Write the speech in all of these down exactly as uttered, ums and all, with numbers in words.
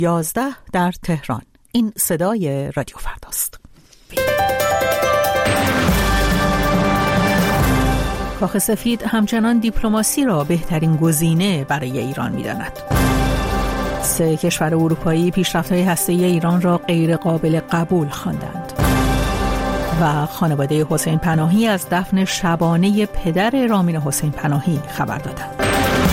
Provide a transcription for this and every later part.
یازده در تهران. این صدای رادیو فرداست. کاخ سفید همچنان دیپلماسی را بهترین گزینه برای ایران می‌داند. سه کشور اروپایی پیشرفت‌های هسته‌ای ایران را غیر قابل قبول خواندند. و خانواده حسین پناهی از دفن شبانه پدر رامین حسین پناهی خبر دادند.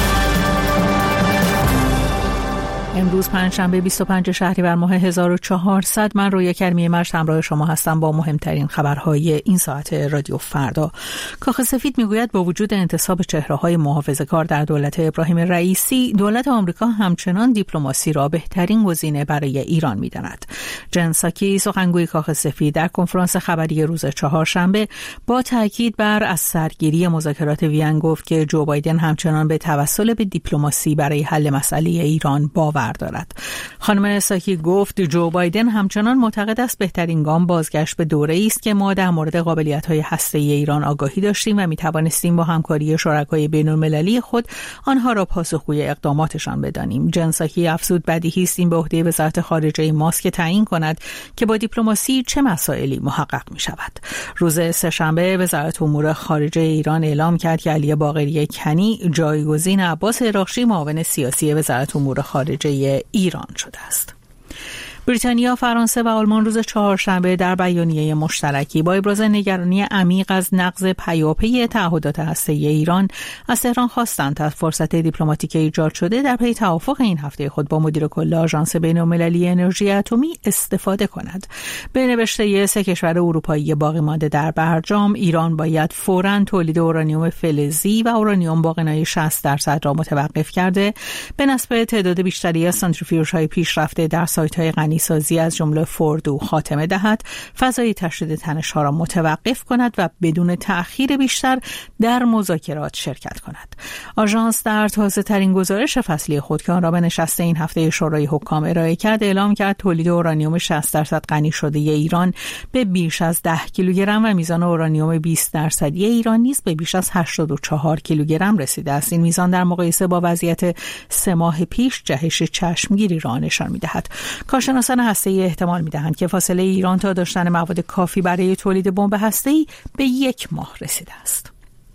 امروز پنجشنبه بیست و پنجم شهریور ماه هزار و چهارصد، من رویا کریمی مرج همراه شما هستم با مهمترین خبرهای این ساعت رادیو فردا. کاخ سفید میگوید با وجود انتصاب چهره‌های محافظه‌کار در دولت ابراهیم رئیسی، دولت آمریکا همچنان دیپلماسی را بهترین گزینه برای ایران می‌داند. جن ساکی، سخنگوی کاخ سفید، در کنفرانس خبری روز چهارشنبه با تاکید بر از سرگیری مذاکرات وین گفت که جو بایدن همچنان به توسل به دیپلماسی برای حل مسئله ایران باور دارد. خانم ساکی گفت جو بایدن همچنان معتقد است بهترین گام بازگشت به دوره‌ای است که ما در مورد قابلیت‌های هسته‌ای ایران آگاهی داشتیم و می‌توانستیم با همکاری شرکای بین‌المللی خود آنها را پاسخگوی اقداماتشان بدانیم. جن ساکی افزود بدیهی است این به عهده وزارت خارجه ماست که تعیین کند که با دیپلماسی چه مسائلی محقق می‌شود. روز سه‌شنبه وزارت امور خارجه ایران اعلام کرد که علی باقری کنی جایگزین عباس عراقچی معاون سیاسی وزارت امور خارجه ایران شده است. بریتانیا، فرانسه و آلمان روز چهارشنبه در بیانیه مشترکی با ابراز نگرانی عمیق از نقض پیاپی تعهدات هسته‌ای ایران از تهران خواستند تا فرصت دیپلماتیک ایجاد شده در پی توافق این هفته خود با مدیر کل آژانس بین‌المللی انرژی اتمی استفاده کند. به نوشته سه کشور اروپایی باقی مانده در برجام، ایران باید فوراً تولید اورانیوم فلزی و اورانیوم با غنای شصت درصد را متوقف کرده، به نسبت تعداد بیشتری از سانتریفیوژهای پیشرفته در سایت‌های غنی سازی از جمله فوردو خاتمه دهد، فضای تشدید تنش‌ها را متوقف کند و بدون تأخیر بیشتر در مذاکرات شرکت کند. آژانس در تازه ترین گزارش فصلی خود که آن را به نشست این هفته شورای حکام ارائه کرد، اعلام کرد تولید اورانیوم شصت درصد غنی شده ایران به بیش از ده کیلوگرم و میزان اورانیوم بیست درصدی ایران نیز به بیش از هشتاد و چهار کیلوگرم رسیده است. این میزان در مقایسه با وضعیت سه ماه پیش جهش چشمگیری را نشان می‌دهد. کارشناسان هسته‌ای احتمال می‌دهند که فاصله ایران تا داشتن مواد کافی برای تولید بمب هسته‌ای به یک ماه رسیده است.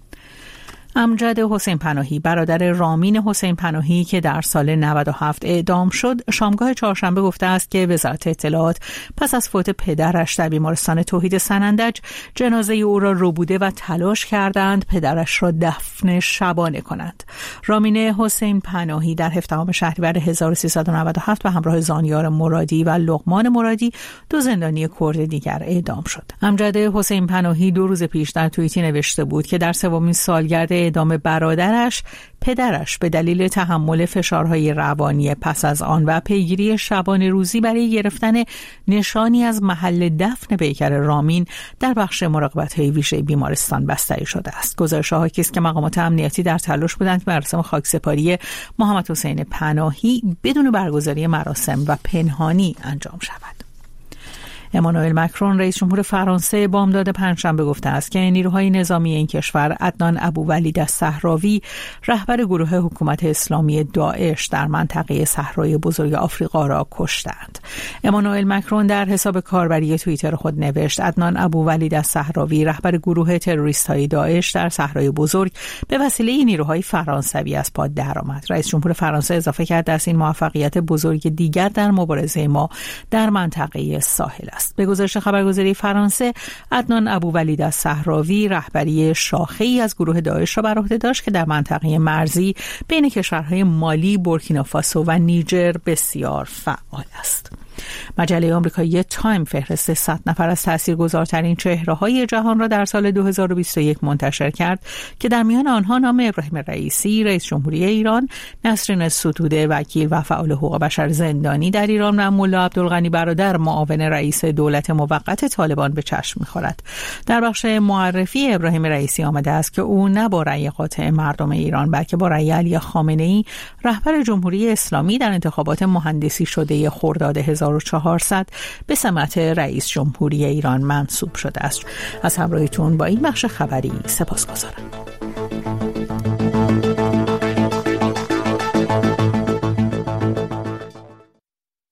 امجد حسین پناهی، برادر رامین حسین پناهی که در سال نود و هفت اعدام شد، شامگاه چهارشنبه گفته است که وزارت اطلاعات پس از فوت پدرش در بیمارستان توحید سنندج جنازه او را ربوده و تلاش کردند پدرش را دفن شبانه کنند. رامین حسین پناهی در هفدهم شهریور هزار و سیصد و نود و هفت به همراه زانیار مرادی و لقمان مرادی، دو زندانی کرد دیگر، اعدام شد. امجد حسین پناهی دو روز پیش در توییتی نوشته بود که در سومین سالگرد اعدام برادرش، پدرش به دلیل تحمل فشارهای روانی پس از آن و پیگیری شبانه روزی برای گرفتن نشانی از محل دفن پیکر رامین در بخش مراقبت‌های ویژه بیمارستان بستری شده است. گزارش‌ها حاکی است که مقامات امنیتی در تلاش بودند که مراسم خاکسپاری محمد حسین پناهی بدون برگزاری مراسم و پنهانی انجام شود. امانوئل مکرون، رئیس جمهور فرانسه، بامداد پنجشنبه گفته است که نیروهای نظامی این کشور عدنان ابوولید الصحراوی، رهبر گروه حکومت اسلامی داعش در منطقه صحرای بزرگ آفریقا را کشتند. امانوئل مکرون در حساب کاربری توییتر خود نوشت: عدنان ابوولید الصحراوی، رهبر گروه تروریست‌های داعش در صحرای بزرگ، به وسیله نیروهای فرانسوی از پا درآمد. رئیس جمهور فرانسه اضافه کرد دست این موفقیت بزرگ دیگر در مبارزه ما در منطقه ساحل است. به گزارش خبرگزاری فرانسه، عدنان ابوولید الصحراوی رهبری شاخه‌ای از گروه داعش را بر عهده داشت که در منطقه مرزی بین کشورهای مالی، بورکینافاسو و نیجر بسیار فعال است. مجله آمریکایی تایم فهرست صد نفر از تاثیرگذارترین چهره‌های جهان را در سال دو هزار و بیست و یک منتشر کرد که در میان آنها نام ابراهیم رئیسی، رئیس جمهوری ایران، نسرین ستوده، وکیل و فعال حقوق بشر زندانی در ایران، و ملا عبدالغنی برادر، معاون رئیس دولت موقت طالبان به چشم می‌خورد. در بخش معرفی ابراهیم رئیسی آمده است که او نه با رأی قاطع مردم ایران بلکه با رأی علی خامنه‌ای، رهبر جمهوری اسلامی، در انتخابات مهندسی شده خرداد هزار و چهارصد به سمت رئیس جمهوری ایران منصوب شده است. از همراهیتون با این بخش خبری سپاسگزارم.